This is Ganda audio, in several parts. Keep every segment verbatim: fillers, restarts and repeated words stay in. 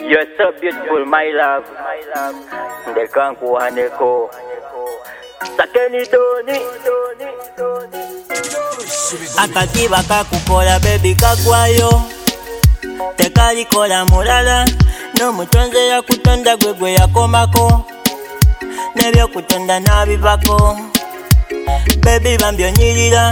You're so beautiful, my love. The kanku haneko. Sakeni doni. Akatiba kakukola baby kagwayo. Tekalikola mulala. No mutonze ya kutonda gwegwe yakomako. Nebyo kutonda nabibako. Baby bambyo nyirira.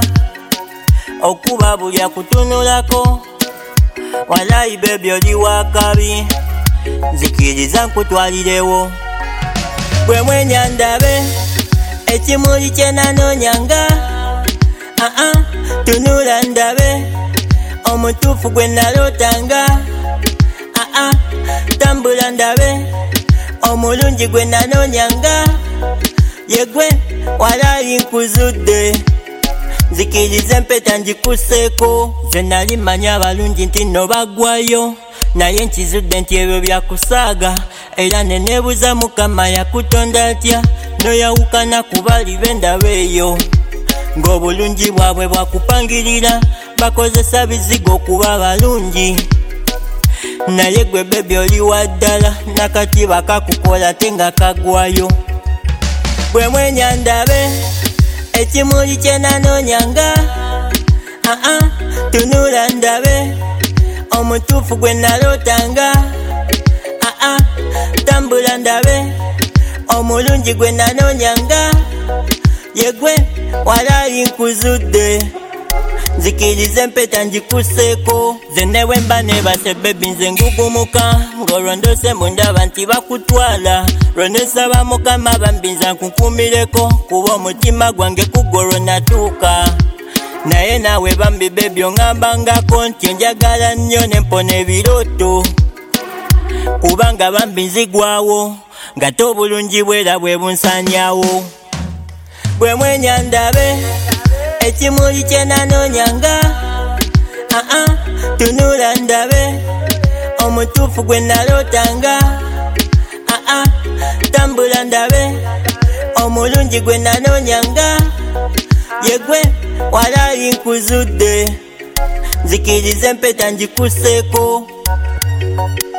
Okuba bulya kutunulako. Walai baby oli wakabi. Nzikiriza nkutwalirewo. Gwe mwenya ndabe ekimuli kye nanonyanga. Ah ah tunula ndabe omutuufu gwe nalotanga. Ah ah tambula ndabe omulungi gwe nanonyanga. Yegwe walai nkuzudde. Nzikiriza empeta njikuseeko. Nze nali manya abalungi nti no bagwayo. Naye nkizudde nti ebyo byakusaaga. Era nenebuuza Mukama yakutonda atya. Noyawukana ku bali b'endaba eyo. Ng'obulungi bwabwe bwakupangirira. Bakozesa bizigo okuba balungi. Naye gwe baby oli waddala. Nakati bakakukola te nga kagwayo. Gwe mwenya ndabe ekimuli kye nanonyanga. Ah ah tunula ndabe omutuufu gwe nalotanga. Ah ah tambula ndabe omulungi gwe nanonyanga. Yegwe walai nkuzudde. Nzikiriza empeta njikuseeko. Nze newe mba nebase baby nze ngugumuka. Ng'olwondose mundaba nti bakutwala. Lwondesaba Mukama bambinza nkunkumireko. Kuba omutima gwange kugolwo natuuka. Naye nawe bambi baby ongambangako nti njagala nnyo nempona ebirooto. Kubanga bambi nzigwawo. Ngate obulungi bwera bwe bunsanyawo. Gwe mwenya ndabe ekimuli kye nanonyanga. Ah ah tunula ndabe omutuufu gwe nalotanga. Ah ah tambula ndabe omulungi gwe nanonyanga. Yegwe walai nkuzudde. Nzikiriza empeta njikuseeko.